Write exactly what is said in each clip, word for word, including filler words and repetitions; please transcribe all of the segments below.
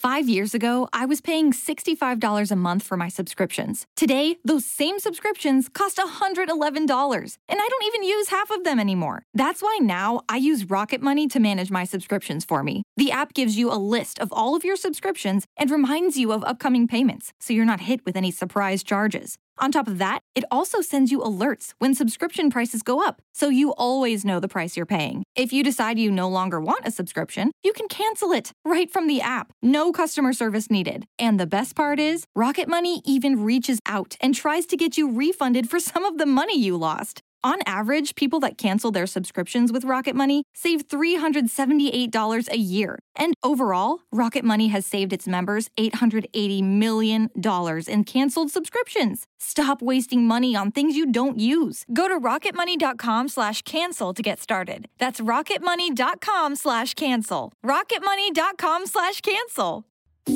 Five years ago, I was paying sixty-five dollars a month for my subscriptions. Today, those same subscriptions cost one hundred eleven dollars, and I don't even use half of them anymore. That's why now I use Rocket Money to manage my subscriptions for me. The app gives you a list of all of your subscriptions and reminds you of upcoming payments, so you're not hit with any surprise charges. On top of that, it also sends you alerts when subscription prices go up, so you always know the price you're paying. If you decide you no longer want a subscription, you can cancel it right from the app. No customer service needed. And the best part is, Rocket Money even reaches out and tries to get you refunded for some of the money you lost. On average, people that cancel their subscriptions with Rocket Money save three hundred seventy-eight dollars a year. And overall, Rocket Money has saved its members eight hundred eighty million dollars in canceled subscriptions. Stop wasting money on things you don't use. Go to rocketmoney.com slash cancel to get started. That's rocketmoney.com slash cancel. rocketmoney.com slash cancel.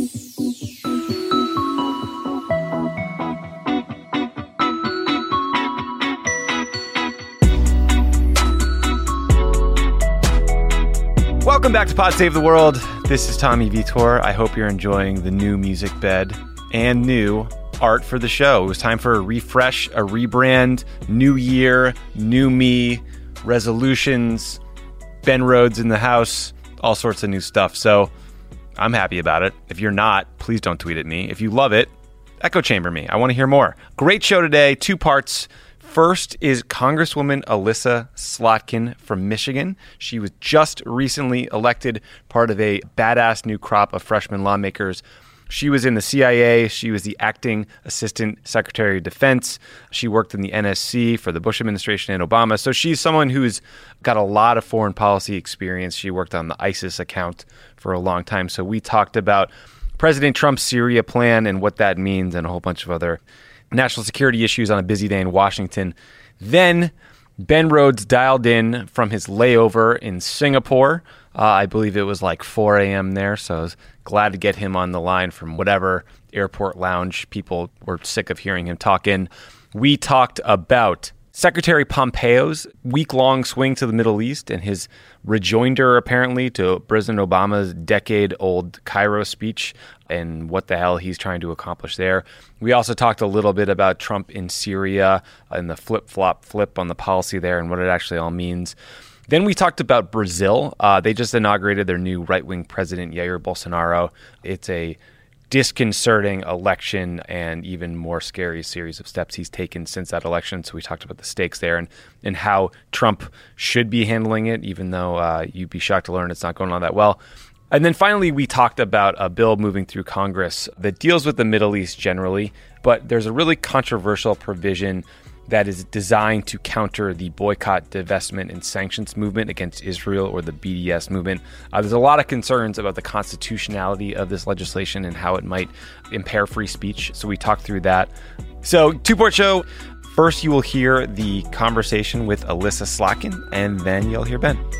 Welcome back to Pod Save the World. This is Tommy Vitor. I hope you're enjoying the new music bed and new art for the show. It was time for a refresh, a rebrand, new year, new me, resolutions, Ben Rhodes in the house, all sorts of new stuff. So I'm happy about it. If you're not, please don't tweet at me. If you love it, echo chamber me. I want to hear more. Great show today, two parts. First is Congresswoman Elissa Slotkin from Michigan. She was just recently elected part of a badass new crop of freshman lawmakers. She was in the C I A. She was the acting assistant secretary of defense. She worked in the N S C for the Bush administration and Obama. So she's someone who's got a lot of foreign policy experience. She worked on the ISIS account for a long time. So we talked about President Trump's Syria plan and what that means and a whole bunch of other national security issues on a busy day in Washington. Then Ben Rhodes dialed in from his layover in Singapore. Uh, I believe it was like four a.m. there, so I was glad to get him on the line from whatever airport lounge people were sick of hearing him talk in. We talked about Secretary Pompeo's week-long swing to the Middle East and his rejoinder, apparently, to President Obama's decade-old Cairo speech and what the hell he's trying to accomplish there. We also talked a little bit about Trump in Syria and the flip-flop flip on the policy there and what it actually all means. Then we talked about Brazil. Uh, they just inaugurated their new right-wing president, Jair Bolsonaro. It's a disconcerting election and even more scary series of steps he's taken since that election. So we talked about the stakes there and, and how Trump should be handling it, even though uh, you'd be shocked to learn it's not going on that well. And then finally, we talked about a bill moving through Congress that deals with the Middle East generally, but there's a really controversial provision that is designed to counter the boycott, divestment, and sanctions movement against Israel, or the B D S movement. Uh, there's a lot of concerns about the constitutionality of this legislation and how it might impair free speech. So we talked through that. So two-part show. First, you will hear the conversation with Elissa Slotkin, and then you'll hear Ben.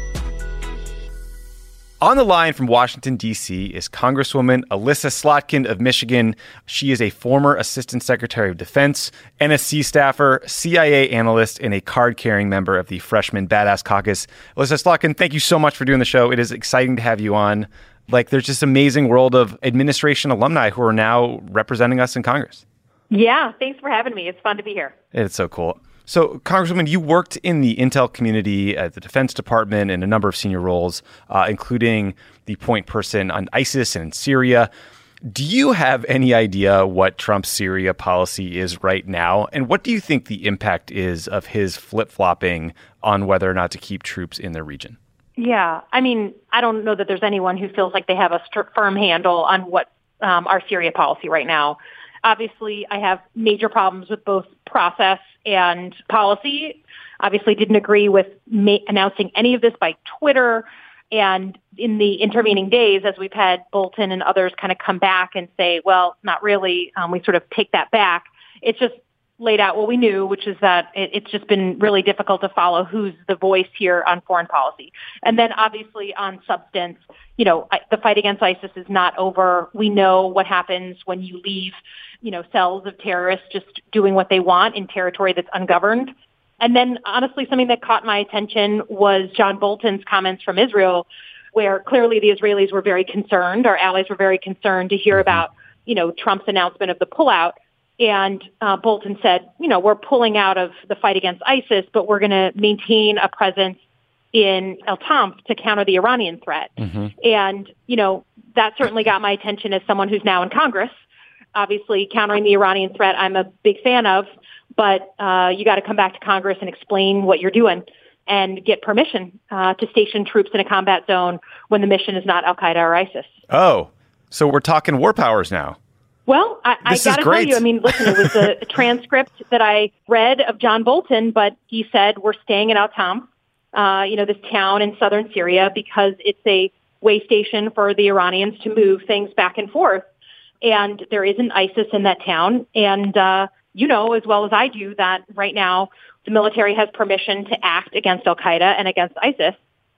On the line from Washington, D C is Congresswoman Elissa Slotkin of Michigan. She is a former Assistant Secretary of Defense, N S C staffer, C I A analyst, and a card-carrying member of the Freshman Badass Caucus. Elissa Slotkin, thank you so much for doing the show. It is exciting to have you on. Like, there's this amazing world of administration alumni who are now representing us in Congress. Yeah, thanks for having me. It's fun to be here. It's so cool. So, Congresswoman, you worked in the intel community at the Defense Department in a number of senior roles, uh, including the point person on ISIS and Syria. Do you have any idea what Trump's Syria policy is right now? And what do you think the impact is of his flip-flopping on whether or not to keep troops in the region? Yeah, I mean, I don't know that there's anyone who feels like they have a st- firm handle on what um, our Syria policy right now. Obviously, I have major problems with both process and policy. Obviously, didn't agree with ma- announcing any of this by Twitter. And in the intervening days, as we've had Bolton and others kind of come back and say, well, not really, um, we sort of take that back. It's just laid out what we knew, which is that it, it's just been really difficult to follow who's the voice here on foreign policy. And then obviously on substance, you know, I, the fight against ISIS is not over. We know what happens when you leave, you know, cells of terrorists just doing what they want in territory that's ungoverned. And then honestly, something that caught my attention was John Bolton's comments from Israel, where clearly the Israelis were very concerned. Our allies were very concerned to hear about, you know, Trump's announcement of the pullout. And uh, Bolton said, you know, we're pulling out of the fight against ISIS, but we're going to maintain a presence in El Tanf to counter the Iranian threat. Mm-hmm. And, you know, that certainly got my attention as someone who's now in Congress. Obviously, countering the Iranian threat, I'm a big fan of, but uh, you got to come back to Congress and explain what you're doing and get permission uh, to station troops in a combat zone when the mission is not Al-Qaeda or ISIS. Oh, so we're talking war powers now. Well, I, I got to tell you, I mean, listen, it was a, a transcript that I read of John Bolton, but he said we're staying in Al Tanf, uh, you know, this town in southern Syria, because it's a way station for the Iranians to move things back and forth. And there isn't ISIS in that town. And uh, you know as well as I do that right now the military has permission to act against Al-Qaeda and against ISIS.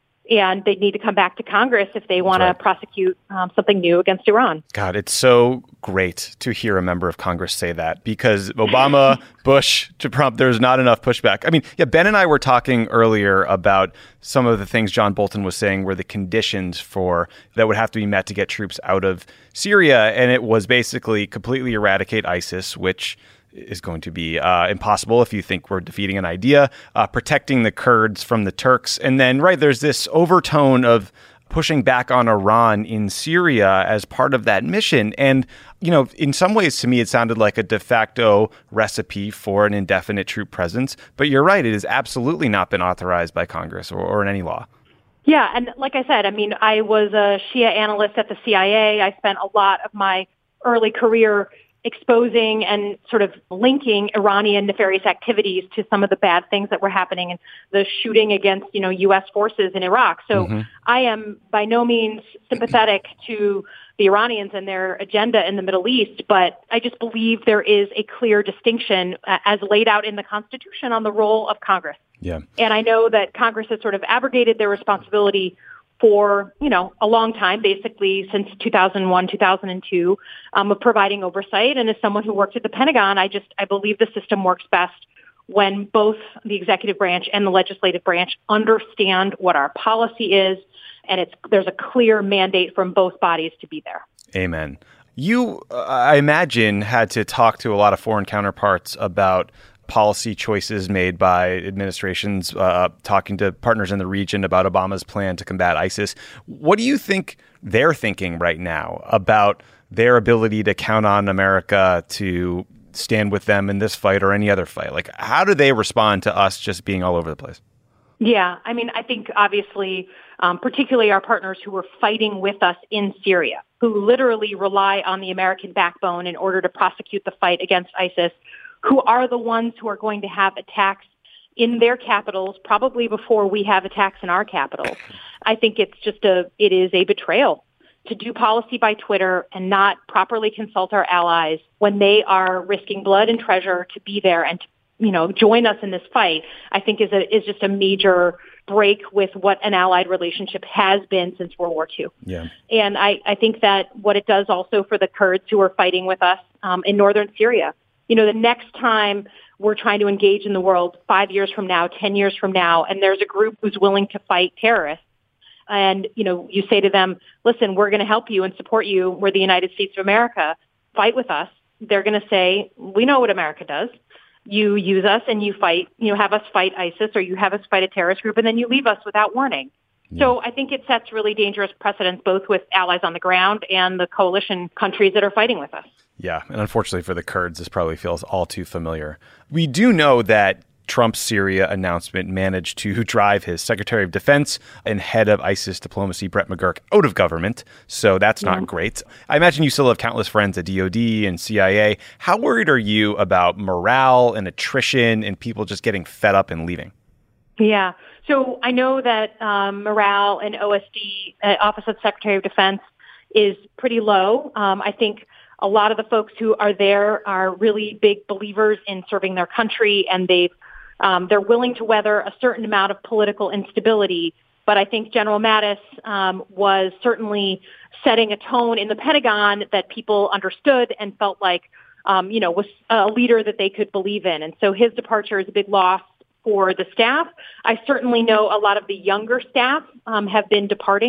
And they need to come back to Congress if they want right. to prosecute um, something new against Iran. God, it's so great to hear a member of Congress say that, because Obama, Bush to Trump, there's not enough pushback. I mean, yeah, Ben and I were talking earlier about some of the things John Bolton was saying were the conditions for that would have to be met to get troops out of Syria. And it was basically completely eradicate ISIS, which is going to be uh, impossible if you think we're defeating an idea, uh, protecting the Kurds from the Turks. And then, right, there's this overtone of pushing back on Iran in Syria as part of that mission. And, you know, in some ways, to me, it sounded like a de facto recipe for an indefinite troop presence. But you're right, it has absolutely not been authorized by Congress or, or in any law. Yeah, and like I said, I mean, I was a Shia analyst at the C I A. I spent a lot of my early career exposing and sort of linking Iranian nefarious activities to some of the bad things that were happening and the shooting against, you know, U S forces in Iraq. So mm-hmm. I am by no means sympathetic to the Iranians and their agenda in the Middle East, but I just believe there is a clear distinction uh, as laid out in the Constitution on the role of Congress. Yeah. And I know that Congress has sort of abrogated their responsibility for, you know, a long time, basically since two thousand one, two thousand two, um, of providing oversight. And as someone who worked at the Pentagon, I just, I believe the system works best when both the executive branch and the legislative branch understand what our policy is. And it's, there's a clear mandate from both bodies to be there. Amen. You, uh, I imagine, had to talk to a lot of foreign counterparts about policy choices made by administrations, uh, talking to partners in the region about Obama's plan to combat ISIS. What do you think they're thinking right now about their ability to count on America to stand with them in this fight or any other fight? Like, how do they respond to us just being all over the place? Yeah, I mean, I think obviously, um, particularly our partners who are fighting with us in Syria, who literally rely on the American backbone in order to prosecute the fight against ISIS, who are the ones who are going to have attacks in their capitals, probably before we have attacks in our capital. I think it's just a, it is a betrayal to do policy by Twitter and not properly consult our allies when they are risking blood and treasure to be there and to, you know, join us in this fight. I think is a, is just a major break with what an allied relationship has been since World War Two. Yeah. And I, I think that what it does also for the Kurds who are fighting with us um, in northern Syria. You know, the next time we're trying to engage in the world, five years from now, ten years from now, and there's a group who's willing to fight terrorists, and, you know, you say to them, listen, we're going to help you and support you. We're the United States of America. Fight with us. They're going to say, we know what America does. You use us and you fight, you know, have us fight ISIS, or you have us fight a terrorist group, and then you leave us without warning. Yeah. So I think it sets really dangerous precedents, both with allies on the ground and the coalition countries that are fighting with us. Yeah, and unfortunately for the Kurds, this probably feels all too familiar. We do know that Trump's Syria announcement managed to drive his Secretary of Defense and head of ISIS diplomacy, Brett McGurk, out of government. So that's not yeah. great. I imagine you still have countless friends at D O D and C I A. How worried are you about morale and attrition and people just getting fed up and leaving? Yeah. So I know that um, morale in O S D, uh, Office of Secretary of Defense, is pretty low. Um, I think a lot of the folks who are there are really big believers in serving their country, and they've um, they're willing to weather a certain amount of political instability. But I think General Mattis um, was certainly setting a tone in the Pentagon that people understood and felt like, um, you know, was a leader that they could believe in. And so his departure is a big loss for the staff. I certainly know a lot of the younger staff um, have been departing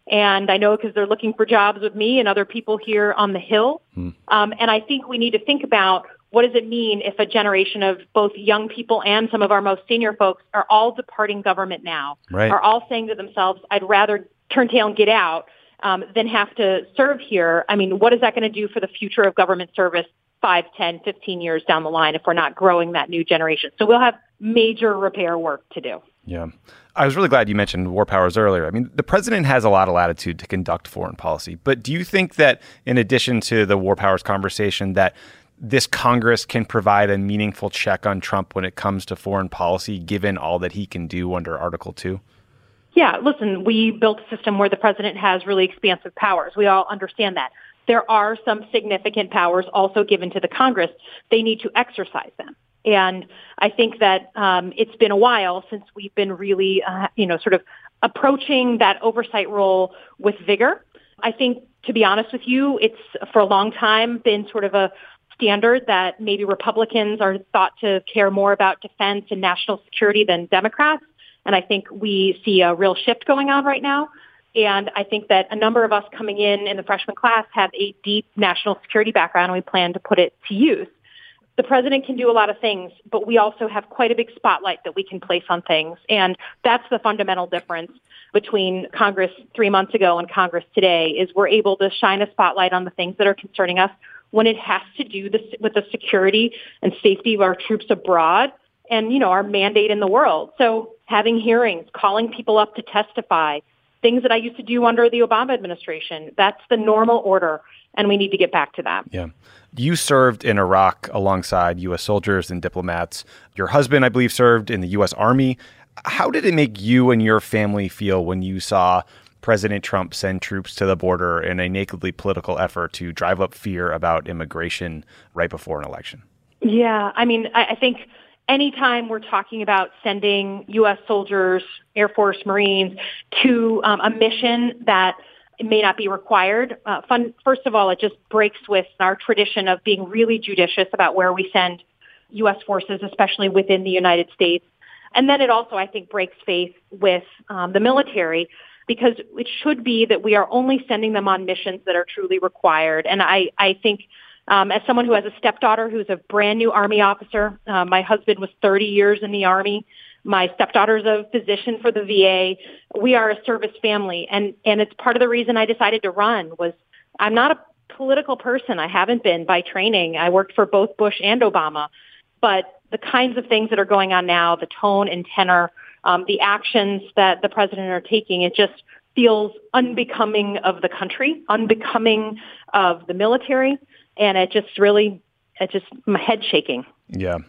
And I know because they're looking for jobs with me and other people here on the Hill. Hmm. Um, and I think we need to think about what does it mean if a generation of both young people and some of our most senior folks are all departing government now, right. are all saying to themselves, I'd rather turn tail and get out um, than have to serve here. I mean, what is that going to do for the future of government service five, ten, fifteen years down the line if we're not growing that new generation? So we'll have major repair work to do. Yeah. I was really glad you mentioned war powers earlier. I mean, the president has a lot of latitude to conduct foreign policy. But do you think that in addition to the war powers conversation, that this Congress can provide a meaningful check on Trump when it comes to foreign policy, given all that he can do under Article two? Yeah, listen, we built a system where the president has really expansive powers. We all understand that. There are some significant powers also given to the Congress. They need to exercise them. And I think that um, it's been a while since we've been really, uh, you know, sort of approaching that oversight role with vigor. I think, to be honest with you, it's for a long time been sort of a standard that maybe Republicans are thought to care more about defense and national security than Democrats. And I think we see a real shift going on right now. And I think that a number of us coming in in the freshman class have a deep national security background, and we plan to put it to use. The president can do a lot of things, but we also have quite a big spotlight that we can place on things. And that's the fundamental difference between Congress three months ago and Congress today, is we're able to shine a spotlight on the things that are concerning us when it has to do this with the security and safety of our troops abroad and, you know, our mandate in the world. So having hearings, calling people up to testify, things that I used to do under the Obama administration, that's the normal order, and we need to get back to that. Yeah. You served in Iraq alongside U S soldiers and diplomats. Your husband, I believe, served in the U S Army. How did it make you and your family feel when you saw President Trump send troops to the border in a nakedly political effort to drive up fear about immigration right before an election? Yeah, I mean, I, I think anytime we're talking about sending U S soldiers, Air Force, Marines to um, a mission that it may not be required. Uh, fun, first of all, it just breaks with our tradition of being really judicious about where we send U S forces, especially within the United States. And then it also, I think, breaks faith with um, the military, because it should be that we are only sending them on missions that are truly required. And I, I think um, as someone who has a stepdaughter who's a brand new Army officer, uh, my husband was thirty years in the Army. My stepdaughter's a physician for the V A. We are a service family. And, and it's part of the reason I decided to run was I'm not a political person. I haven't been by training. I worked for both Bush and Obama. But the kinds of things that are going on now, the tone and tenor, um, the actions that the president are taking, it just feels unbecoming of the country, unbecoming of the military. And it just really, it just, my head shaking. Yeah.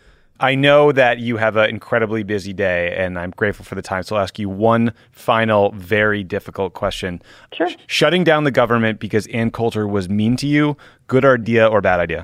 I know that you have an incredibly busy day, and I'm grateful for the time. So I'll ask you one final, very difficult question. Sure. Sh- shutting down the government because Ann Coulter was mean to you, good idea or bad idea?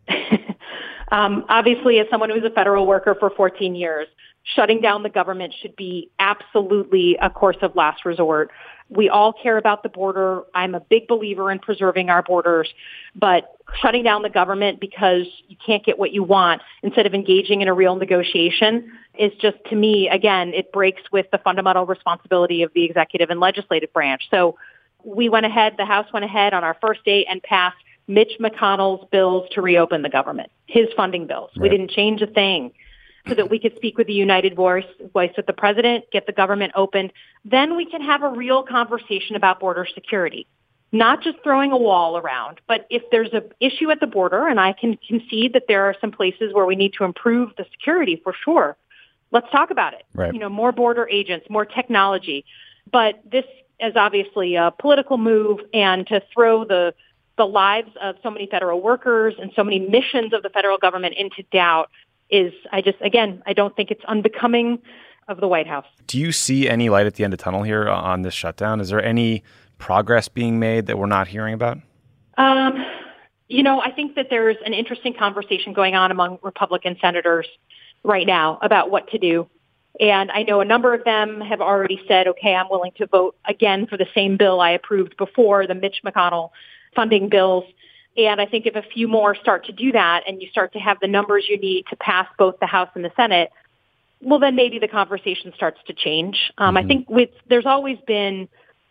um, obviously, as someone who was a federal worker for fourteen years, shutting down the government should be absolutely a course of last resort. We all care about the border. I'm a big believer in preserving our borders, but shutting down the government because you can't get what you want instead of engaging in a real negotiation is just, to me, again, it breaks with the fundamental responsibility of the executive and legislative branch. So we went ahead, the House went ahead on our first date and passed Mitch McConnell's bills to reopen the government, his funding bills. Right. We didn't change a thing, so that we could speak with the united voice, voice with the president, get the government opened. Then we can have a real conversation about border security, not just throwing a wall around. But if there's an issue at the border, and I can concede that there are some places where we need to improve the security for sure, let's talk about it. Right. You know, more border agents, more technology. But this is obviously a political move, and to throw the the lives of so many federal workers and so many missions of the federal government into doubt is, I just, again, I don't think it's unbecoming of the White House. Do you see any light at the end of the tunnel here on this shutdown? Is there any progress being made that we're not hearing about? Um, you know, I think that there's an interesting conversation going on among Republican senators right now about what to do. And I know a number of them have already said, okay, I'm willing to vote again for the same bill I approved before, the Mitch McConnell funding bills. And I think if a few more start to do that and you start to have the numbers you need to pass both the House and the Senate, well, then maybe the conversation starts to change. Um, mm-hmm. I think with there's always been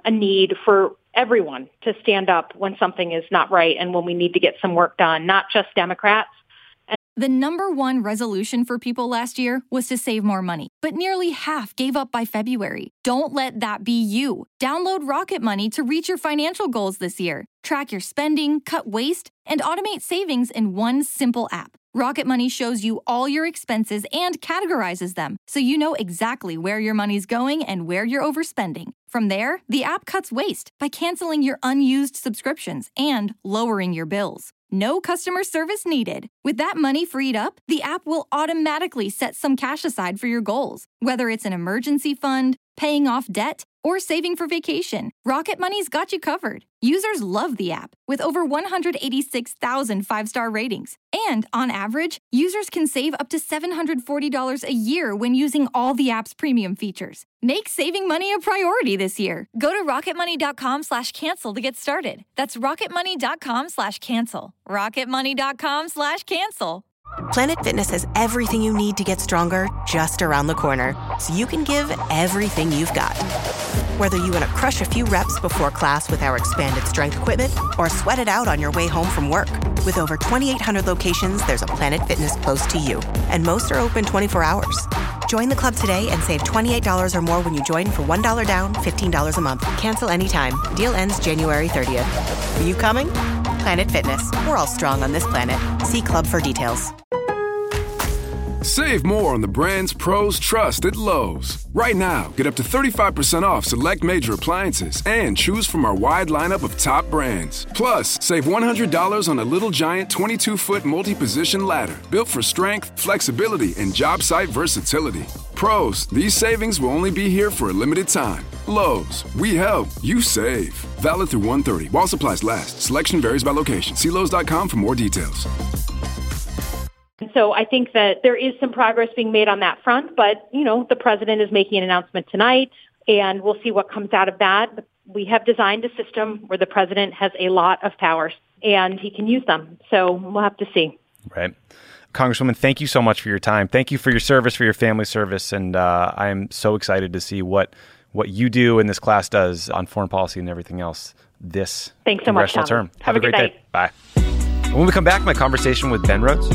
a need for everyone to stand up when something is not right and when we need to get some work done, not just Democrats. The number one resolution for people last year was to save more money, but nearly half gave up by February. Don't let that be you. Download Rocket Money to reach your financial goals this year. Track your spending, cut waste, and automate savings in one simple app. Rocket Money shows you all your expenses and categorizes them, so you know exactly where your money's going and where you're overspending. From there, the app cuts waste by canceling your unused subscriptions and lowering your bills. No customer service needed. With that money freed up, the app will automatically set some cash aside for your goals, whether it's an emergency fund, paying off debt, or saving for vacation. Rocket Money's got you covered. Users love the app, with over one hundred eighty-six thousand five-star ratings. And on average, users can save up to seven hundred forty dollars a year when using all the app's premium features. Make saving money a priority this year. Go to rocketmoney.com slash cancel to get started. That's rocketmoney.com slash cancel. rocketmoney.com slash cancel. Planet Fitness has everything you need to get stronger just around the corner, so you can give everything you've got. Whether you want to crush a few reps before class with our expanded strength equipment or sweat it out on your way home from work. With over twenty-eight hundred locations, there's a Planet Fitness close to you, and most are open twenty-four hours. Join the club today and save twenty-eight dollars or more when you join for one dollar down, fifteen dollars a month. Cancel anytime. Deal ends January thirtieth. Are you coming? Planet Fitness. We're all strong on this planet. See club for details. Save more on the brands pros trust at Lowe's. Right now, get up to thirty-five percent off select major appliances and choose from our wide lineup of top brands. Plus, save one hundred dollars on a Little Giant twenty-two foot multi-position ladder built for strength, flexibility, and job site versatility. Pros, these savings will only be here for a limited time. Lowe's, we help, you save. Valid through one thirty while supplies last. Selection varies by location. See Lowe's dot com for more details. And so I think that there is some progress being made on that front, but, you know, the president is making an announcement tonight, and we'll see what comes out of that. We have designed a system where the president has a lot of powers, and he can use them. So we'll have to see. Right. Congresswoman, thank you so much for your time. Thank you for your service, for your family service, and uh, I am so excited to see what what you do and this class does on foreign policy and everything else this Thanks so much, congressional term. Have, have a great night. day. Bye. When we come back, my conversation with Ben Rhodes.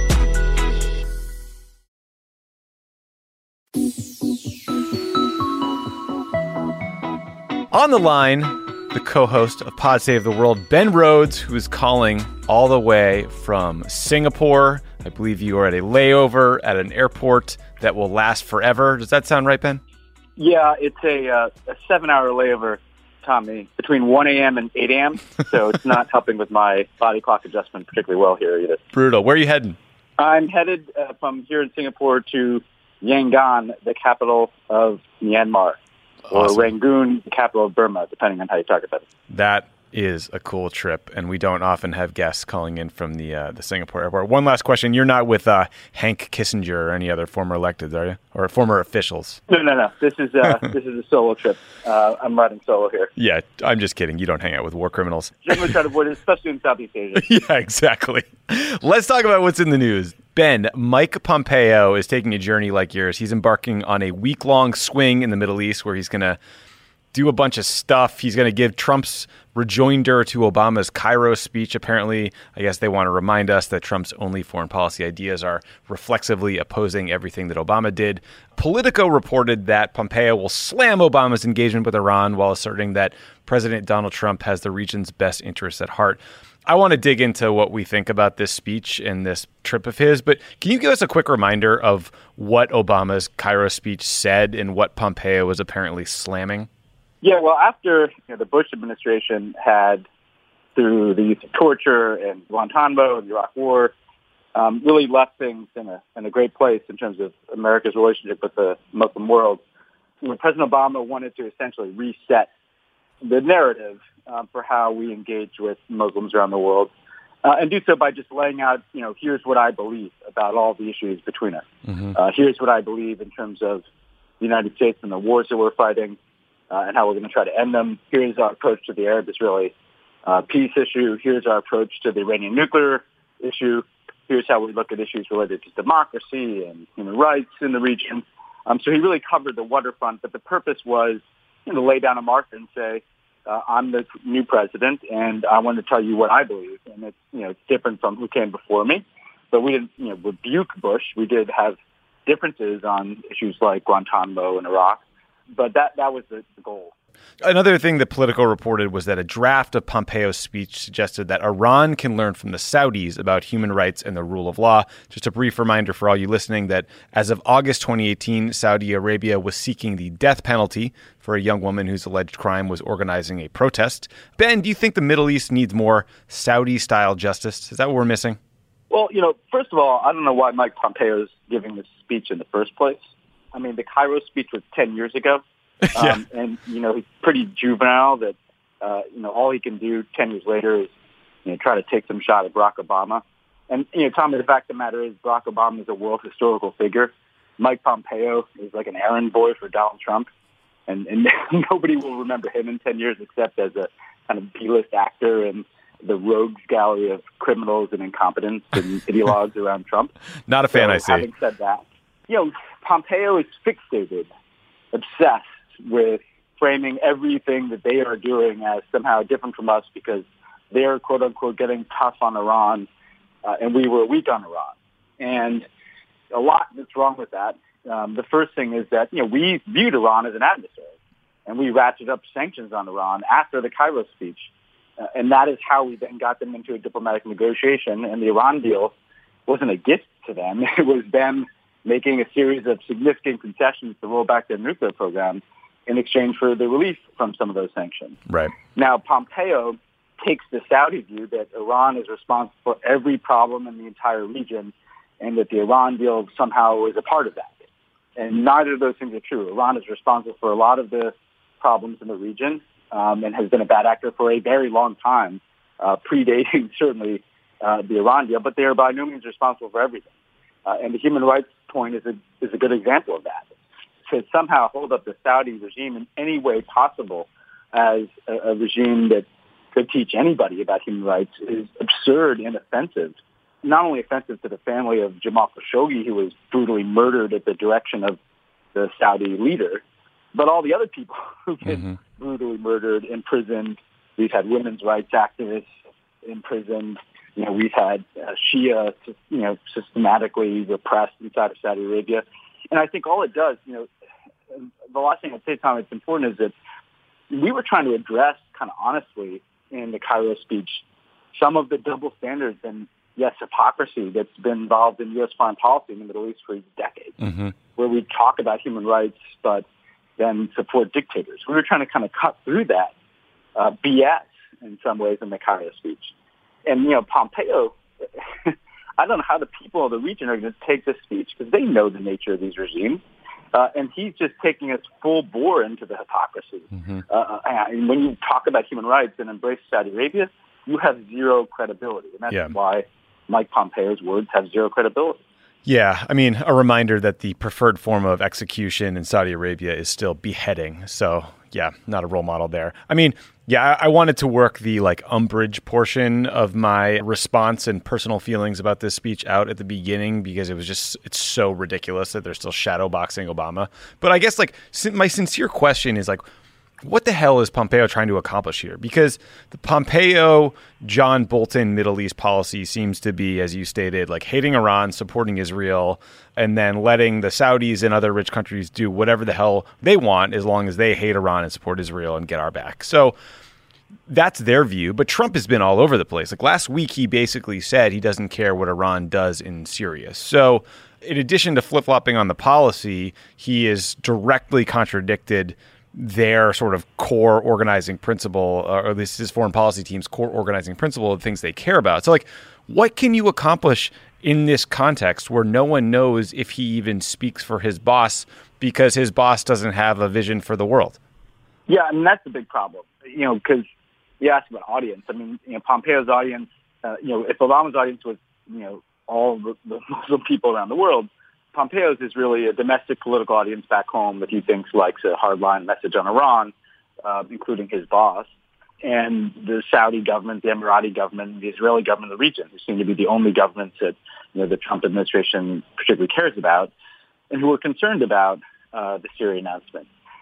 On the line, the co-host of Pod Save the World, Ben Rhodes, who is calling all the way from Singapore. I believe you are at a layover at an airport that will last forever. Does that sound right, Ben? Yeah, it's a, uh, a seven-hour layover, Tommy, between one a.m. and eight a.m., so it's not helping with my body clock adjustment particularly well here either. Brutal. Where are you heading? I'm headed uh, from here in Singapore to Yangon, the capital of Myanmar. Awesome. Or Rangoon, the capital of Burma, depending on how you talk about it. That is a cool trip, and we don't often have guests calling in from the uh, the Singapore airport. One last question. You're not with uh, Hank Kissinger or any other former electeds, are you? Or former officials? No, no, no. This is, uh, this is a solo trip. Uh, I'm riding solo here. Yeah, I'm just kidding. You don't hang out with war criminals. Generally try to avoid it, especially in Southeast Asia. Yeah, exactly. Let's talk about what's in the news. Ben, Mike Pompeo is taking a journey like yours. He's embarking on a week-long swing in the Middle East where he's going to do a bunch of stuff. He's going to give Trump's rejoinder to Obama's Cairo speech. Apparently, I guess they want to remind us that Trump's only foreign policy ideas are reflexively opposing everything that Obama did. Politico reported that Pompeo will slam Obama's engagement with Iran while asserting that President Donald Trump has the region's best interests at heart. I want to dig into what we think about this speech and this trip of his, but can you give us a quick reminder of what Obama's Cairo speech said and what Pompeo was apparently slamming? Yeah, well, after you know, the Bush administration had, through the use of torture and Guantanamo and the Iraq War, um, really left things in a in a great place in terms of America's relationship with the Muslim world, when President Obama wanted to essentially reset the narrative um, for how we engage with Muslims around the world, uh, and do so by just laying out, you know, here's what I believe about all the issues between us. Mm-hmm. Uh, here's what I believe in terms of the United States and the wars that we're fighting. Uh, and how we're going to try to end them. Here's our approach to the Arab-Israeli uh, peace issue. Here's our approach to the Iranian nuclear issue. Here's how we look at issues related to democracy and human rights in the region. Um, so he really covered the waterfront, but the purpose was you know, lay down a marker and say, uh, I'm the new president, and I want to tell you what I believe. And it's, you know, it's different from who came before me. But we didn't, you know, rebuke Bush. We did have differences on issues like Guantanamo and Iraq. But that, that was the, the goal. Another thing that Politico reported was that a draft of Pompeo's speech suggested that Iran can learn from the Saudis about human rights and the rule of law. Just a brief reminder for all you listening that as of August twenty eighteen, Saudi Arabia was seeking the death penalty for a young woman whose alleged crime was organizing a protest. Ben, do you think the Middle East needs more Saudi-style justice? Is that what we're missing? Well, you know, first of all, I don't know why Mike Pompeo is giving this speech in the first place. I mean, the Cairo speech was ten years ago. yeah. Um, and, you know, he's pretty juvenile that, uh, you know, all he can do ten years later is, you know, try to take some shot at Barack Obama. And, you know, Tommy, the fact of the matter is Barack Obama is a world historical figure. Mike Pompeo is like an errand boy for Donald Trump. And, and nobody will remember him in ten years except as a kind of B-list actor and the rogues gallery of criminals and incompetents and ideologues around Trump. Not a fan, so, I see. Having said that, you know, Pompeo is fixated, obsessed with framing everything that they are doing as somehow different from us because they're, quote unquote, getting tough on Iran, uh, and we were weak on Iran. And a lot that's wrong with that. Um, the first thing is that, you know, we viewed Iran as an adversary, and we ratcheted up sanctions on Iran after the Cairo speech. Uh, and that is how we then got them into a diplomatic negotiation. And the Iran deal wasn't a gift to them. It was them making a series of significant concessions to roll back their nuclear program in exchange for the relief from some of those sanctions. Right. Now, Pompeo takes the Saudi view that Iran is responsible for every problem in the entire region and that the Iran deal somehow is a part of that. And neither of those things are true. Iran is responsible for a lot of the problems in the region um, and has been a bad actor for a very long time, uh, predating certainly uh, the Iran deal, but they are by no means responsible for everything. Uh, and the human rights point is a, is a good example of that. To somehow hold up the Saudi regime in any way possible as a, a regime that could teach anybody about human rights is absurd and offensive. Not only offensive to the family of Jamal Khashoggi, who was brutally murdered at the direction of the Saudi leader, but all the other people who've been mm-hmm. brutally murdered, imprisoned. We've had women's rights activists imprisoned. You know, we've had uh, Shia, you know, systematically repressed inside of Saudi Arabia. And I think all it does, you know, the last thing I'd say, Tom, it's important is that we were trying to address kind of honestly in the Cairo speech some of the double standards and, yes, hypocrisy that's been involved in U S foreign policy in the Middle East for decades, mm-hmm. where we talk about human rights but then support dictators. We were trying to kind of cut through that uh, B S in some ways in the Cairo speech. And, you know, Pompeo, I don't know how the people of the region are going to take this speech because they know the nature of these regimes. Uh, and he's just taking us full bore into the hypocrisy. Mm-hmm. Uh, and when you talk about human rights and embrace Saudi Arabia, you have zero credibility. And that's yeah. why Mike Pompeo's words have zero credibility. Yeah, I mean, a reminder that the preferred form of execution in Saudi Arabia is still beheading. So, yeah, not a role model there. I mean, yeah, I wanted to work the like umbrage portion of my response and personal feelings about this speech out at the beginning because it was just, it's so ridiculous that they're still shadowboxing Obama. But I guess like my sincere question is like, what the hell is Pompeo trying to accomplish here? Because the Pompeo, John Bolton Middle East policy seems to be, as you stated, like hating Iran, supporting Israel, and then letting the Saudis and other rich countries do whatever the hell they want as long as they hate Iran and support Israel and get our back. So that's their view. But Trump has been all over the place. Like last week, he basically said he doesn't care what Iran does in Syria. So in addition to flip-flopping on the policy, he is directly contradicted their sort of core organizing principle, or at least his foreign policy team's core organizing principle of things they care about. So like, what can you accomplish in this context where no one knows if he even speaks for his boss because his boss doesn't have a vision for the world? Yeah, and that's the big problem, you know, because you asked about audience. I mean, you know, Pompeo's audience, uh, you know, if Obama's audience was, you know, all the, the Muslim people around the world, Pompeo's is really a domestic political audience back home that he thinks likes a hardline message on Iran, uh, including his boss, and the Saudi government, the Emirati government, the Israeli government of the region, who seem to be the only governments that you know the Trump administration particularly cares about, and who are concerned about uh, the Syria announcement.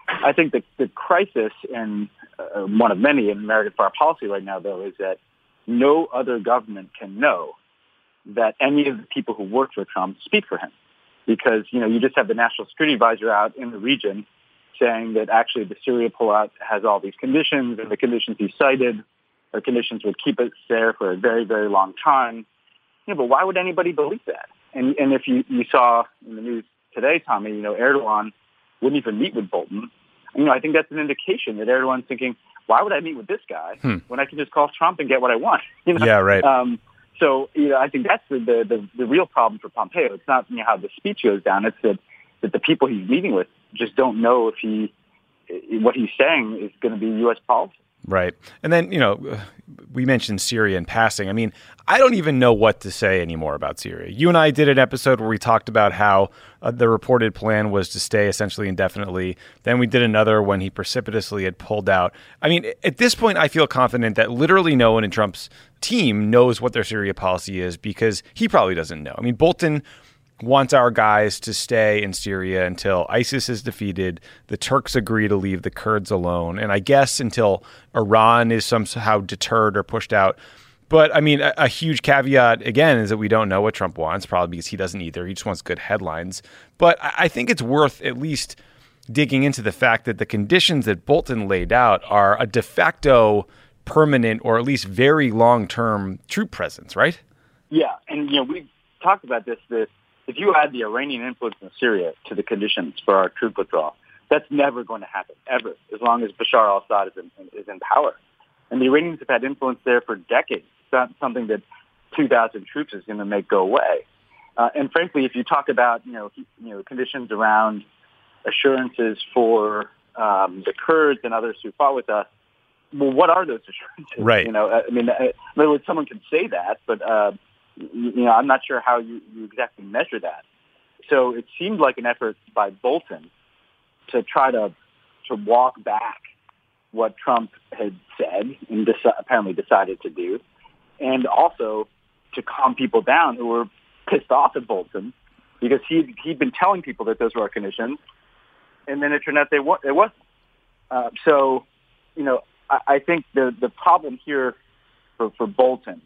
I think the, the crisis in uh, one of many in American foreign policy right now, though, is that no other government can know that any of the people who work for Trump speak for him. Because, you know, you just have the National Security Advisor out in the region saying that actually the Syria pullout has all these conditions, and the conditions he cited are conditions would keep us there for a very, very long time. You know, but why would anybody believe that? And, and if you, you saw in the news today, Tommy, you know, Erdogan wouldn't even meet with Bolton. You know, I think that's an indication that Erdogan's thinking, why would I meet with this guy hmm. when I can just call Trump and get what I want? You know? Yeah, right. Um, so, you know, I think that's the, the, the, the real problem for Pompeo. It's not, you know, how the speech goes down. It's that, that the people he's meeting with just don't know if he, what he's saying is going to be U S policy. Right. And then, you know, we mentioned Syria in passing. I mean, I don't even know what to say anymore about Syria. You and I did an episode where we talked about how uh, the reported plan was to stay essentially indefinitely. Then we did another when he precipitously had pulled out. I mean, at this point, I feel confident that literally no one in Trump's team knows what their Syria policy is because he probably doesn't know. I mean, Bolton wants our guys to stay in Syria until ISIS is defeated, the Turks agree to leave the Kurds alone, and I guess until Iran is somehow deterred or pushed out. But, I mean, a, a huge caveat, again, is that we don't know what Trump wants, probably because he doesn't either. He just wants good headlines. But I, I think it's worth at least digging into the fact that the conditions that Bolton laid out are a de facto permanent or at least very long-term troop presence, right? Yeah, and, you know, we talked about this, this if you add the Iranian influence in Syria to the conditions for our troop withdrawal, that's never going to happen, ever, as long as Bashar al-Assad is in, is in power. And the Iranians have had influence there for decades. It's not something that two thousand troops is going to make go away. Uh, and frankly, if you talk about, you know, you know, conditions around assurances for um, the Kurds and others who fought with us, well, what are those assurances? Right. You know, I mean, in other words, someone can say that, but uh, you know, I'm not sure how you, you exactly measure that. So it seemed like an effort by Bolton to try to to walk back what Trump had said and deci- apparently decided to do, and also to calm people down who were pissed off at Bolton because he he'd been telling people that those were our conditions, and then it turned out they wa- it wasn't. Uh, so, you know, I, I think the the problem here for, for Bolton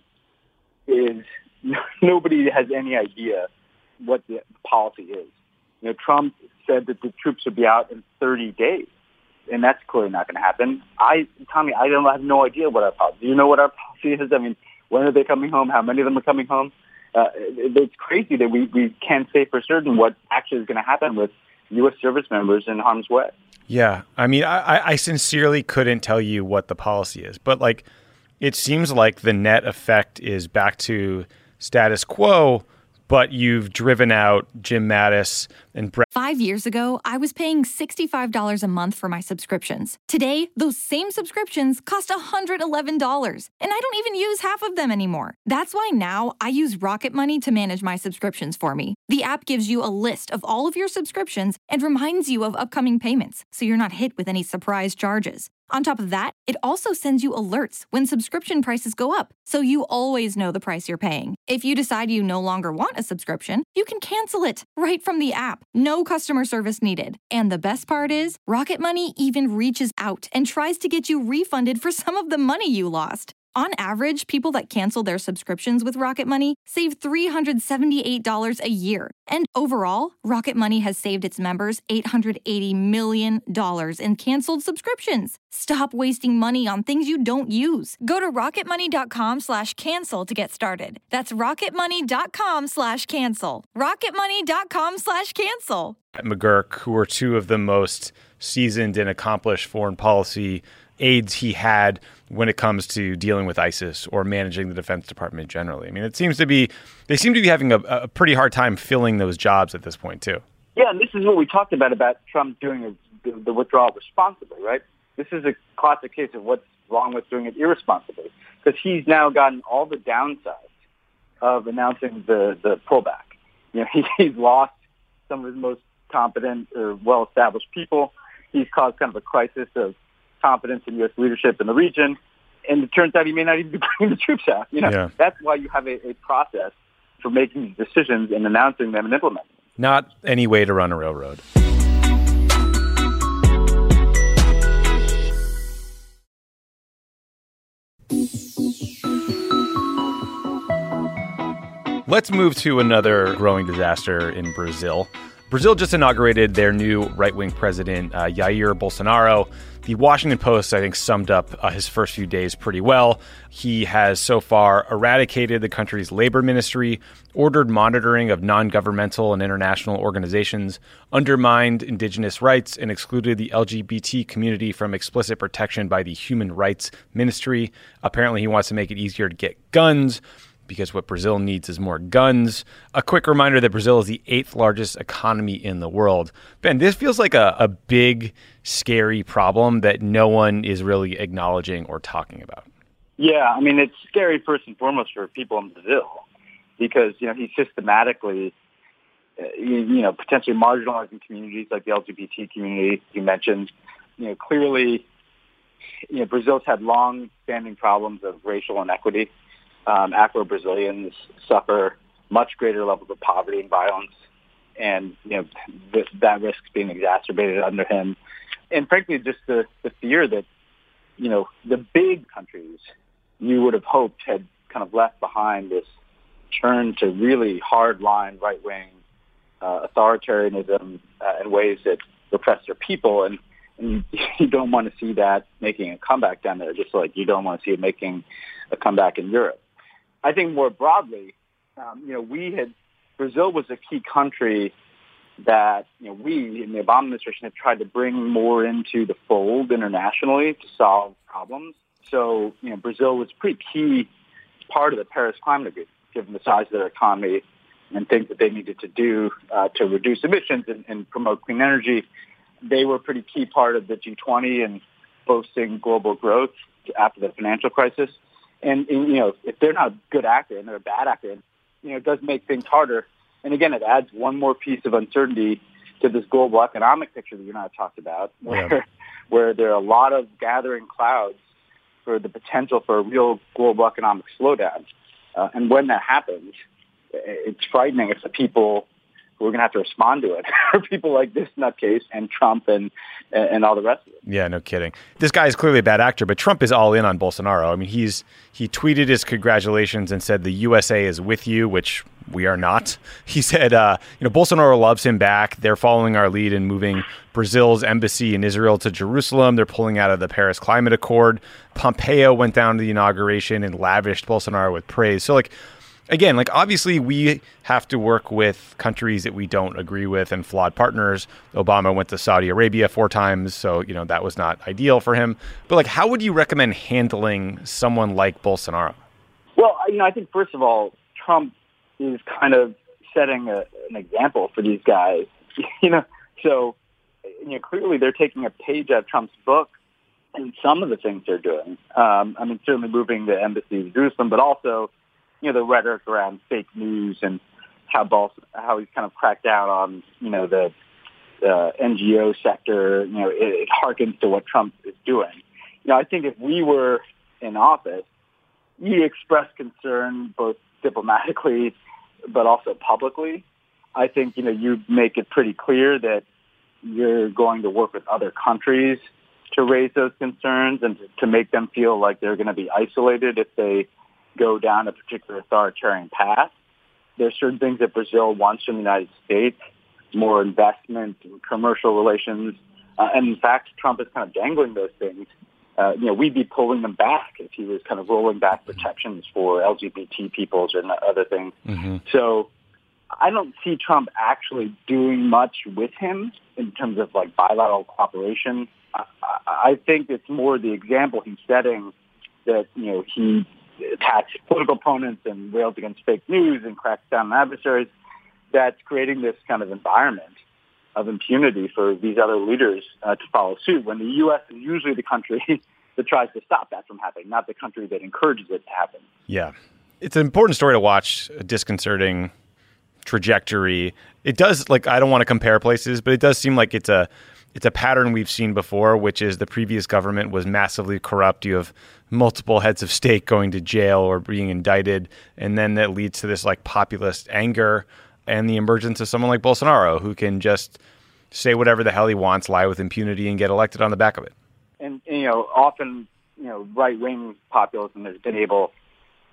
is nobody has any idea what the policy is. You know, Trump said that the troops would be out in thirty days, and that's clearly not going to happen. I, Tommy, I don't I have no idea what our policy. Do you know what our policy is? I mean, when are they coming home? How many of them are coming home? Uh, it, it's crazy that we, we can't say for certain what actually is going to happen with U S service members in harm's way. Yeah, I mean, I, I sincerely couldn't tell you what the policy is, but like, it seems like the net effect is back to status quo, but you've driven out Jim Mattis and Brett. Five years ago, I was paying sixty-five dollars a month for my subscriptions. Today, those same subscriptions cost one hundred eleven dollars, and I don't even use half of them anymore. That's why now I use Rocket Money to manage my subscriptions for me. The app gives you a list of all of your subscriptions and reminds you of upcoming payments, so you're not hit with any surprise charges. On top of that, it also sends you alerts when subscription prices go up, so you always know the price you're paying. If you decide you no longer want a subscription, you can cancel it right from the app. No customer service needed. And the best part is, Rocket Money even reaches out and tries to get you refunded for some of the money you lost. On average, people that cancel their subscriptions with Rocket Money save three hundred seventy-eight dollars a year. And overall, Rocket Money has saved its members eight hundred eighty million dollars in canceled subscriptions. Stop wasting money on things you don't use. Go to rocketmoney.com slash cancel to get started. That's rocketmoney.com slash cancel. rocketmoney.com slash cancel. McGurk, who were two of the most seasoned and accomplished foreign policy aides he had when it comes to dealing with ISIS or managing the Defense Department generally. I mean, it seems to be, they seem to be having a, a pretty hard time filling those jobs at this point, too. Yeah, and this is what we talked about, about Trump doing the, the withdrawal responsibly, right? This is a classic case of what's wrong with doing it irresponsibly, because he's now gotten all the downsides of announcing the, the pullback. You know, he, he's lost some of his most competent or well-established people. He's caused kind of a crisis of confidence in U S leadership in the region, and it turns out he may not even be bringing the troops out. You know, yeah. That's why you have a, a process for making decisions and announcing them and implementing them. Not any way to run a railroad. Let's move to another growing disaster in Brazil. Brazil just inaugurated their new right-wing president, uh, Jair Bolsonaro. The Washington Post, I think, summed up uh, his first few days pretty well. He has so far eradicated the country's labor ministry, ordered monitoring of non-governmental and international organizations, undermined indigenous rights, and excluded the L G B T community from explicit protection by the Human Rights Ministry. Apparently, he wants to make it easier to get guns, because what Brazil needs is more guns. A quick reminder that Brazil is the eighth largest economy in the world. Ben, this feels like a, a big, scary problem that no one is really acknowledging or talking about. Yeah, I mean, it's scary first and foremost for people in Brazil because, you know, he's systematically, uh, you, you know, potentially marginalizing communities like the L G B T community you mentioned. You know, clearly, you know, Brazil's had long-standing problems of racial inequity. Um, Afro-Brazilians suffer much greater levels of poverty and violence, and you know th- that risk is being exacerbated under him. And frankly, just the, the fear that you know the big countries you would have hoped had kind of left behind this turn to really hard-line right-wing uh, authoritarianism uh, in ways that repress their people, and, and you, you don't want to see that making a comeback down there, just like you don't want to see it making a comeback in Europe. I think more broadly, um, you know, we had, Brazil was a key country that, you know, we in the Obama administration have tried to bring more into the fold internationally to solve problems. So, you know, Brazil was a pretty key part of the Paris Climate Agreement, given the size of their economy and things that they needed to do uh, to reduce emissions and, and promote clean energy. They were a pretty key part of the G twenty and boasting global growth after the financial crisis. And, and, you know, if they're not a good actor and they're a bad actor, you know, it does make things harder. And again, it adds one more piece of uncertainty to this global economic picture that you and I have talked about, where, yeah. where there are a lot of gathering clouds for the potential for a real global economic slowdown. Uh, and when that happens, it's frightening if the people who are going to have to respond to it are people like this nutcase and Trump and and all the rest of it. Yeah, no kidding. This guy is clearly a bad actor, but Trump is all in on Bolsonaro. I mean, he's he tweeted his congratulations and said the U S A is with you, which we are not. He said, uh, you know, Bolsonaro loves him back. They're following our lead in moving Brazil's embassy in Israel to Jerusalem. They're pulling out of the Paris Climate Accord. Pompeo went down to the inauguration and lavished Bolsonaro with praise. So, like, again, like obviously we have to work with countries that we don't agree with and flawed partners. Obama went to Saudi Arabia four times, so you know that was not ideal for him. But like, how would you recommend handling someone like Bolsonaro? Well, you know, I think first of all, Trump is kind of setting a, an example for these guys. You know, so you know clearly they're taking a page out of Trump's book in some of the things they're doing. Um, I mean, certainly moving the embassy to Jerusalem, but also, you know, the rhetoric around fake news and how Bol- how he's kind of cracked down on, you know, the uh, N G O sector. You know, it, it harkens to what Trump is doing. You know, I think if we were in office, you express concern both diplomatically but also publicly. I think, you know, you make it pretty clear that you're going to work with other countries to raise those concerns and to, to make them feel like they're going to be isolated if they go down a particular authoritarian path. There's certain things that Brazil wants from the United States, more investment in commercial relations. Uh, and in fact, Trump is kind of dangling those things. Uh, you know, we'd be pulling them back if he was kind of rolling back protections for L G B T peoples and other things. Mm-hmm. So I don't see Trump actually doing much with him in terms of like bilateral cooperation. I, I think it's more the example he's setting that, you know, he attacks political opponents and rails against fake news and cracks down on adversaries, that's creating this kind of environment of impunity for these other leaders uh, to follow suit, when the U S is usually the country that tries to stop that from happening, not the country that encourages it to happen. Yeah. It's an important story to watch, a disconcerting trajectory. It does, like, I don't want to compare places, but it does seem like it's a It's a pattern we've seen before, which is the previous government was massively corrupt. You have multiple heads of state going to jail or being indicted, and then that leads to this like populist anger and the emergence of someone like Bolsonaro, who can just say whatever the hell he wants, lie with impunity, and get elected on the back of it. And, you know, often, you know, right-wing populism has been able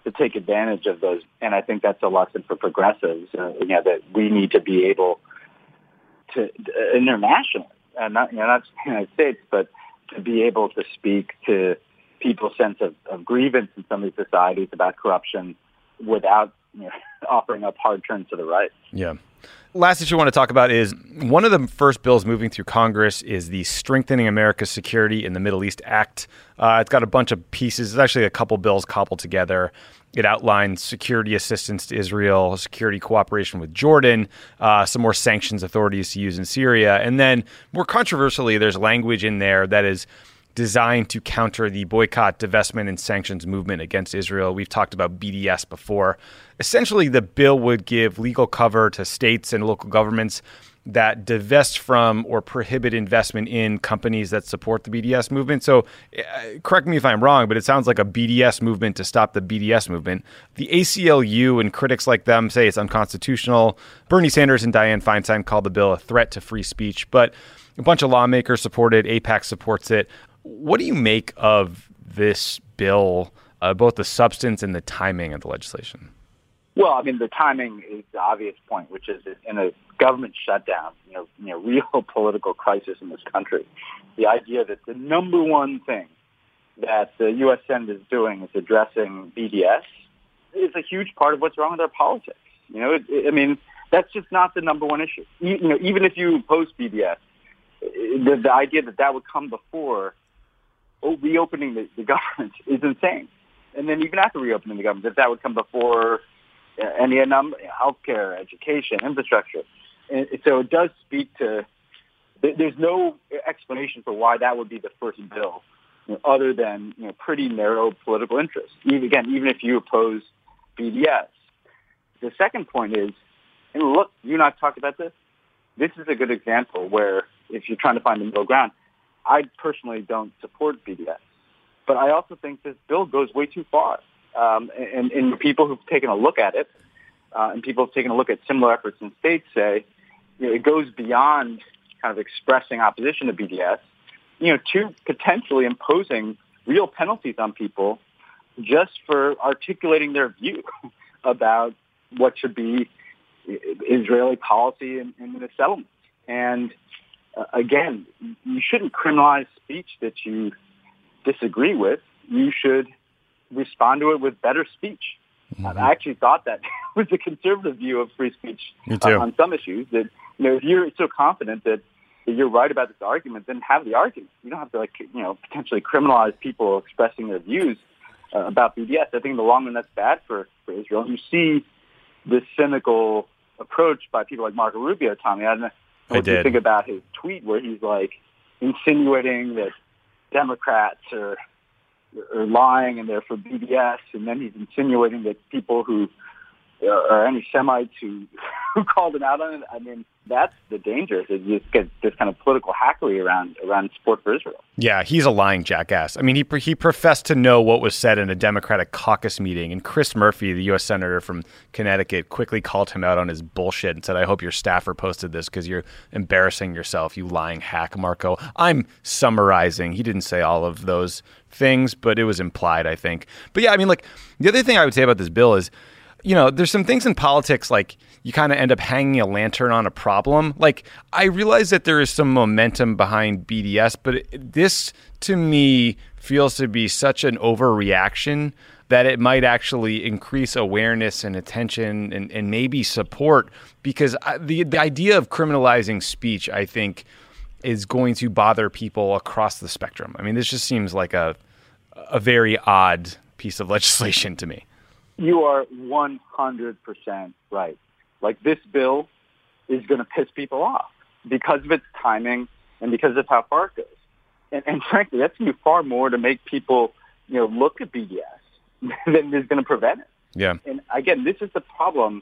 to take advantage of those. And I think that's a lesson for progressives, uh, you know, that we need to be able to, uh, internationally, uh, not, you know, not just in the United States, but to be able to speak to people's sense of, of grievance in some of these societies about corruption without, you know, offering up hard turns to the right. Yeah. Last issue I want to talk about is one of the first bills moving through Congress is the Strengthening America's Security in the Middle East Act. Uh, it's got a bunch of pieces. It's actually a couple bills cobbled together. It outlines security assistance to Israel, security cooperation with Jordan, uh, some more sanctions authorities to use in Syria. And then more controversially, there's language in there that is designed to counter the boycott, divestment, and sanctions movement against Israel. We've talked about B D S before. Essentially, the bill would give legal cover to states and local governments that divest from or prohibit investment in companies that support the B D S movement. So uh, correct me if I'm wrong, but it sounds like a B D S movement to stop the B D S movement. The A C L U and critics like them say it's unconstitutional. Bernie Sanders and Dianne Feinstein called the bill a threat to free speech, but a bunch of lawmakers support it. AIPAC supports it. What do you make of this bill, uh, both the substance and the timing of the legislation? Well, I mean, the timing is the obvious point, which is that in a government shutdown, you know, you know, real political crisis in this country, the idea that the number one thing that the U S Senate is doing is addressing B D S is a huge part of what's wrong with our politics. You know, it, it, I mean, that's just not the number one issue. You, you know, even if you oppose B D S, the, the idea that that would come before reopening the, the government is insane. And then even after reopening the government, that that would come before any number, healthcare, education, infrastructure. And so it does speak to, there's no explanation for why that would be the first bill, you know, other than, you know, pretty narrow political interest. Even, again, even if you oppose B D S. The second point is, and look, you and I have talked about this, this is a good example where if you're trying to find the middle ground, I personally don't support B D S. But I also think this bill goes way too far. Um, and, and people who've taken a look at it, uh, and people who've taken a look at similar efforts in states say, you know, it goes beyond kind of expressing opposition to B D S, you know, to potentially imposing real penalties on people just for articulating their view about what should be Israeli policy in, in the settlement. And uh, again, you shouldn't criminalize speech that you disagree with. You should respond to it with better speech. Mm-hmm. I actually thought that was the conservative view of free speech uh, on some issues. That, you know, if you're so confident that, that you're right about this argument, then have the argument. You don't have to, like, you know, potentially criminalize people expressing their views uh, about B D S. I think in the long run that's bad for, for Israel. You see this cynical approach by people like Marco Rubio, Tommy. I don't know what do you think about his tweet where he's like insinuating that Democrats are, are lying and they're for B D S, and then he's insinuating that people who uh, are any Semites who, who called him out on it. I mean, that's the danger. Is you just get this kind of political hackery around around support for Israel. Yeah, he's a lying jackass. I mean, he he professed to know what was said in a Democratic caucus meeting, and Chris Murphy, the U S senator from Connecticut, quickly called him out on his bullshit and said, "I hope your staffer posted this because you're embarrassing yourself, you lying hack, Marco." I'm summarizing. He didn't say all of those things, but it was implied, I think. But yeah, I mean, like, the other thing I would say about this bill is, you know, there's some things in politics, like you kind of end up hanging a lantern on a problem. Like, I realize that there is some momentum behind B D S, but it, this to me feels to be such an overreaction that it might actually increase awareness and attention and, and maybe support, because I, the the idea of criminalizing speech, I think, is going to bother people across the spectrum. I mean, this just seems like a a very odd piece of legislation to me. You are one hundred percent right. Like, this bill is going to piss people off because of its timing and because of how far it goes. And, and frankly, that's going to do far more to make people, you know, look at B D S than is going to prevent it. Yeah. And again, this is the problem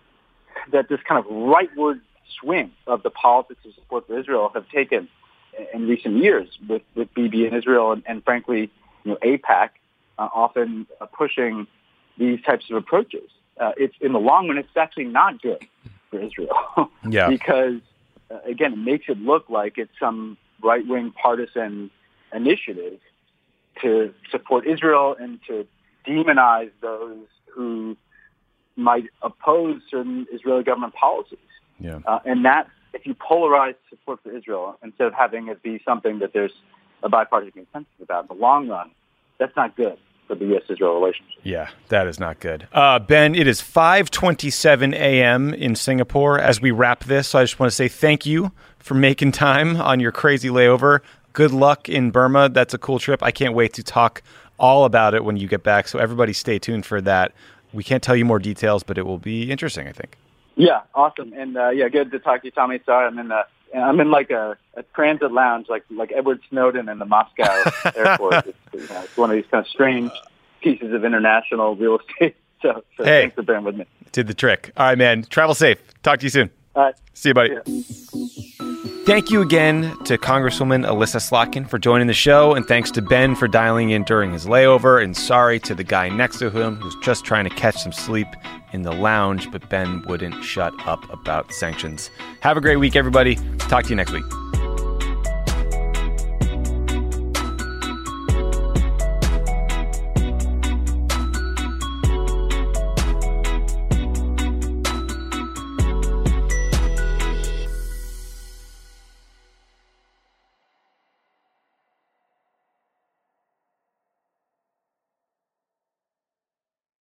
that this kind of rightward swing of the politics of support for Israel have taken in recent years with, with Bibi in Israel and, and frankly, you know, AIPAC uh, often uh, pushing these types of approaches. Uh, it's in the long run, it's actually not good for Israel. Yeah. Because, uh, again, it makes it look like it's some right-wing partisan initiative to support Israel and to demonize those who might oppose certain Israeli government policies. Yeah. Uh, and that, if you polarize support for Israel, instead of having it be something that there's a bipartisan consensus about in the long run, that's not good for the U S Israel relationship. Yeah, that is not good. Uh, Ben, it is five twenty-seven a.m. in Singapore as we wrap this. So I just want to say thank you for making time on your crazy layover. Good luck in Burma. That's a cool trip. I can't wait to talk all about it when you get back. So everybody stay tuned for that. We can't tell you more details, but it will be interesting, I think. Yeah, awesome. And uh, yeah, good to talk to you, Tommy. Sorry, I'm in the I'm in like a, a transit lounge, like like Edward Snowden in the Moscow airport. It's, you know, it's one of these kind of strange pieces of international real estate. So, so hey, thanks for bearing with me. Did the trick. All right, man. Travel safe. Talk to you soon. All right. See you, buddy. Yeah. Thank you again to Congresswoman Elissa Slotkin for joining the show, and thanks to Ben for dialing in during his layover, and sorry to the guy next to him who's just trying to catch some sleep in the lounge, but Ben wouldn't shut up about sanctions. Have a great week, everybody. Talk to you next week.